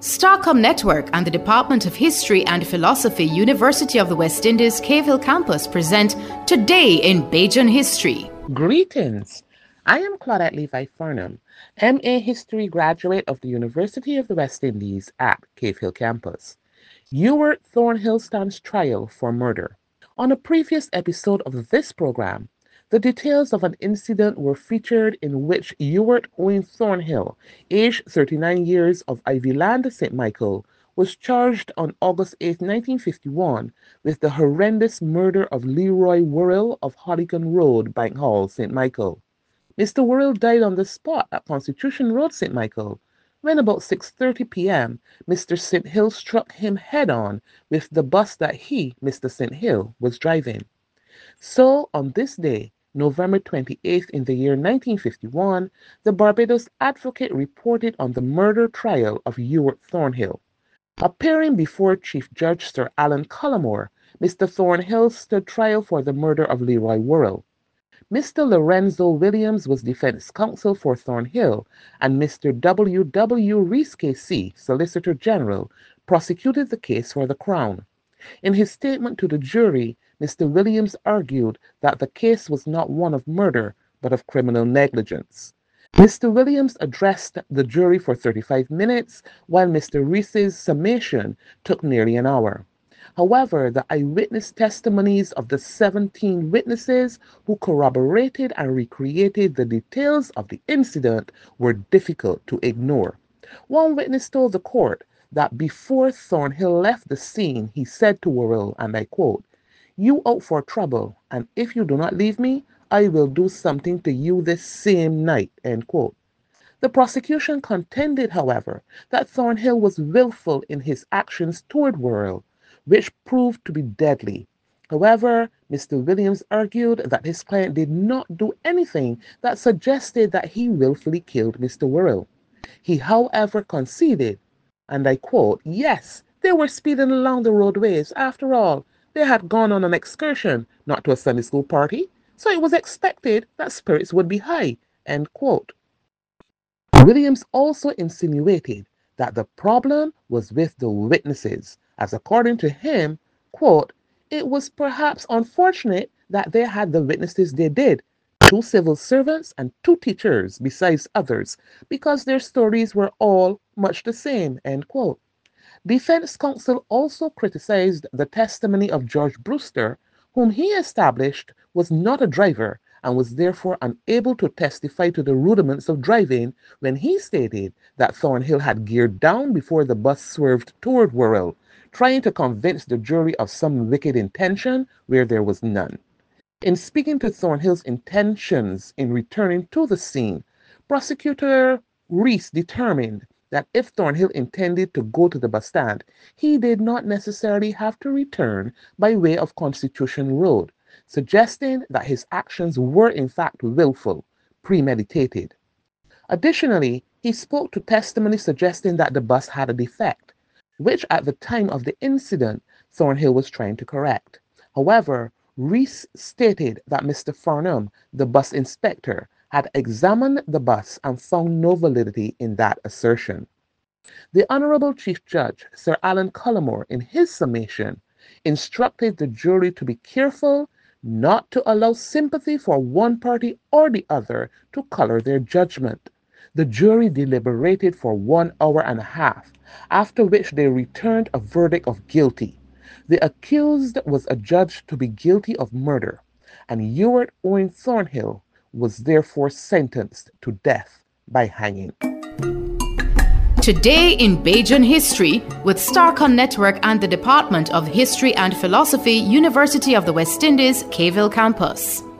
Starcom Network and the Department of History and Philosophy, University of the West Indies, Cave Hill Campus present Today in Bajan History. Greetings. I am Claudette Levi Farnham, MA History graduate of the University of the West Indies at Cave Hill Campus. Ewart Thornhill stands trial for murder. On a previous episode of this program, the details of an incident were featured in which Ewart Owen Thornhill, aged 39 years of Ivyland, St. Michael, was charged on August 8, 1951 with the horrendous murder of Leroy Worrell of Hollycombe Road, Bank Hall, St. Michael. Mr. Worrell died on the spot at Constitution Road, St. Michael, when about 6:30 p.m. Mr. St. Hill struck him head-on with the bus that he, Mr. St. Hill, was driving. So, on this day, November 28th in the year 1951, the Barbados Advocate reported on the murder trial of Ewart Thornhill. Appearing before Chief Judge Sir Alan Cullimore, Mr. Thornhill stood trial for the murder of Leroy Worrell. Mr. Lorenzo Williams was defense counsel for Thornhill, and Mr. W. W. Rees KC, Solicitor General, prosecuted the case for the Crown. In his statement to the jury, Mr. Williams argued that the case was not one of murder, but of criminal negligence. Mr. Williams addressed the jury for 35 minutes, while Mr. Rees's summation took nearly an hour. However, the eyewitness testimonies of the 17 witnesses who corroborated and recreated the details of the incident were difficult to ignore. One witness told the court that before Thornhill left the scene, he said to Worrell, and I quote, "You out for trouble, and if you do not leave me, I will do something to you this same night," end quote. The prosecution contended, however, that Thornhill was willful in his actions toward Worrell, which proved to be deadly. However, Mr. Williams argued that his client did not do anything that suggested that he willfully killed Mr. Worrell. He, however, conceded, and I quote, "Yes, they were speeding along the roadways. After all, they had gone on an excursion, not to a Sunday school party, so it was expected that spirits would be high," end quote. Williams also insinuated that the problem was with the witnesses, as according to him, quote, "It was perhaps unfortunate that they had the witnesses they did, 2 civil servants and 2 teachers besides others, because their stories were all much the same," end quote. Defense counsel also criticized the testimony of George Brewster, whom he established was not a driver and was therefore unable to testify to the rudiments of driving when he stated that Thornhill had geared down before the bus swerved toward Worrell, trying to convince the jury of some wicked intention where there was none. In speaking to Thornhill's intentions in returning to the scene, Prosecutor Rees determined that if Thornhill intended to go to the bus stand, he did not necessarily have to return by way of Constitution Road, suggesting that his actions were in fact willful, premeditated. Additionally, he spoke to testimony suggesting that the bus had a defect, which at the time of the incident, Thornhill was trying to correct. However, Rees stated that Mr. Farnham, the bus inspector, had examined the bus and found no validity in that assertion. The Honorable Chief Judge, Sir Alan Cullimore, in his summation, instructed the jury to be careful not to allow sympathy for one party or the other to color their judgment. The jury deliberated for 1 hour and a half, after which they returned a verdict of guilty. The accused was adjudged to be guilty of murder, and Ewart Owen Thornhill was therefore sentenced to death by hanging. Today in Bajan History with Starcom Network and the Department of History and Philosophy, University of the West Indies, Cave Hill Campus.